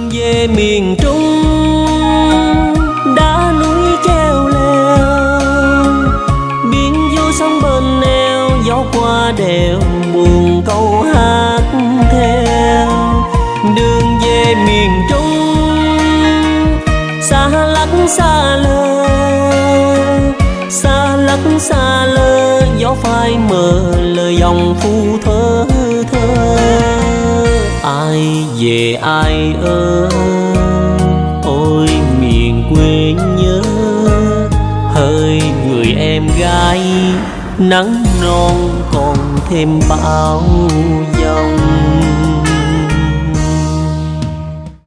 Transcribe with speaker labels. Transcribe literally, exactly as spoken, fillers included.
Speaker 1: đường về miền Trung đá núi treo leo, biển vô sông bên neo, gió qua đèo buồn câu hát theo. Đường về miền Trung xa lắc xa lơ, xa lắc xa lơ, gió phai mờ lời dòng phu thơ thơ. Ai về ai ở, ôi miền quê nhớ, hỡi người em gái nắng non còn thêm bao dòng.